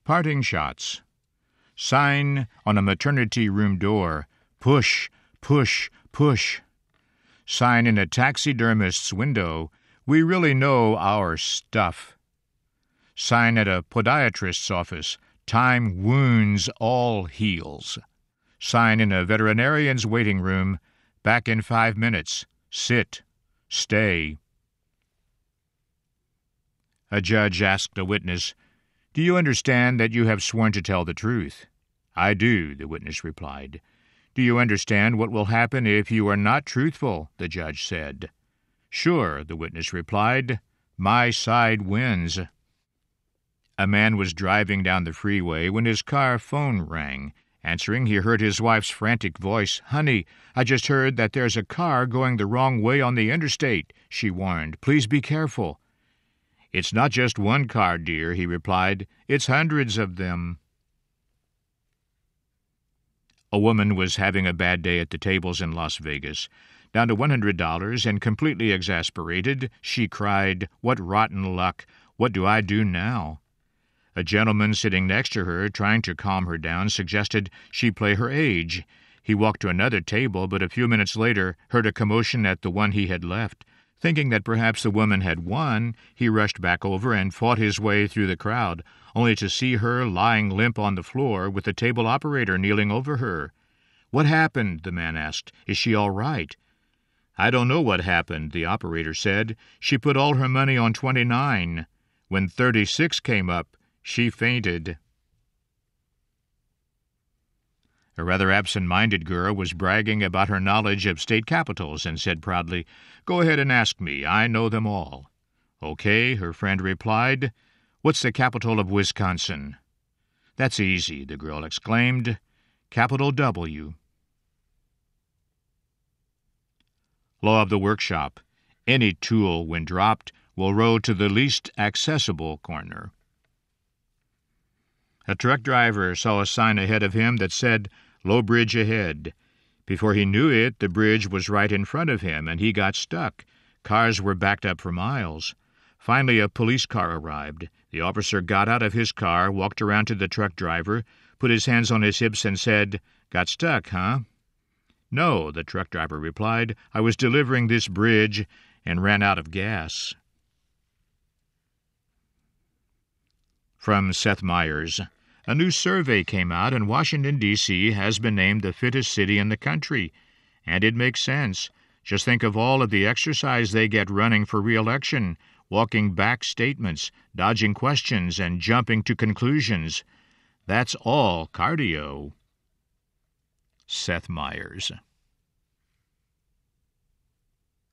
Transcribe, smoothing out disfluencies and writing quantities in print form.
Parting shots. Sign on a maternity room door. Push, push, push. Sign in a taxidermist's window. We really know our stuff. Sign at a podiatrist's office. Time wounds all heals. Sign in a veterinarian's waiting room. Back in 5 minutes. Sit. Stay. A judge asked a witness, "Do you understand that you have sworn to tell the truth?" "I do," the witness replied. "Do you understand what will happen if you are not truthful?" the judge said. "Sure," the witness replied. "My side wins." A man was driving down the freeway when his car phone rang. Answering, he heard his wife's frantic voice. "Honey, I just heard that there's a car going the wrong way on the interstate," she warned. "Please be careful." "It's not just one car, dear," he replied. "It's hundreds of them." A woman was having a bad day at the tables in Las Vegas. Down to $100 and completely exasperated, she cried, "What rotten luck! What do I do now?" A gentleman sitting next to her, trying to calm her down, suggested she play her age. He walked to another table, but a few minutes later heard a commotion at the one he had left. Thinking that perhaps the woman had won, he rushed back over and fought his way through the crowd, only to see her lying limp on the floor with the table operator kneeling over her. "What happened?" the man asked. "Is she all right?" "I don't know what happened," the operator said. "She put all her money on 29. When 36 came up, she fainted." A rather absent-minded girl was bragging about her knowledge of state capitals and said proudly, "Go ahead and ask me. I know them all." "Okay," her friend replied. "What's the capital of Wisconsin?" "That's easy," the girl exclaimed. "Capital W." Law of the workshop. Any tool, when dropped, will roll to the least accessible corner. A truck driver saw a sign ahead of him that said, "Low bridge ahead." Before he knew it, the bridge was right in front of him, and he got stuck. Cars were backed up for miles. Finally, a police car arrived. The officer got out of his car, walked around to the truck driver, put his hands on his hips, and said, "Got stuck, huh?" "No," the truck driver replied. "I was delivering this bridge and ran out of gas." From Seth Meyers. A new survey came out, and Washington, D.C. has been named the fittest city in the country. And it makes sense. Just think of all of the exercise they get running for re-election, walking back statements, dodging questions, and jumping to conclusions. That's all cardio. Seth Meyers.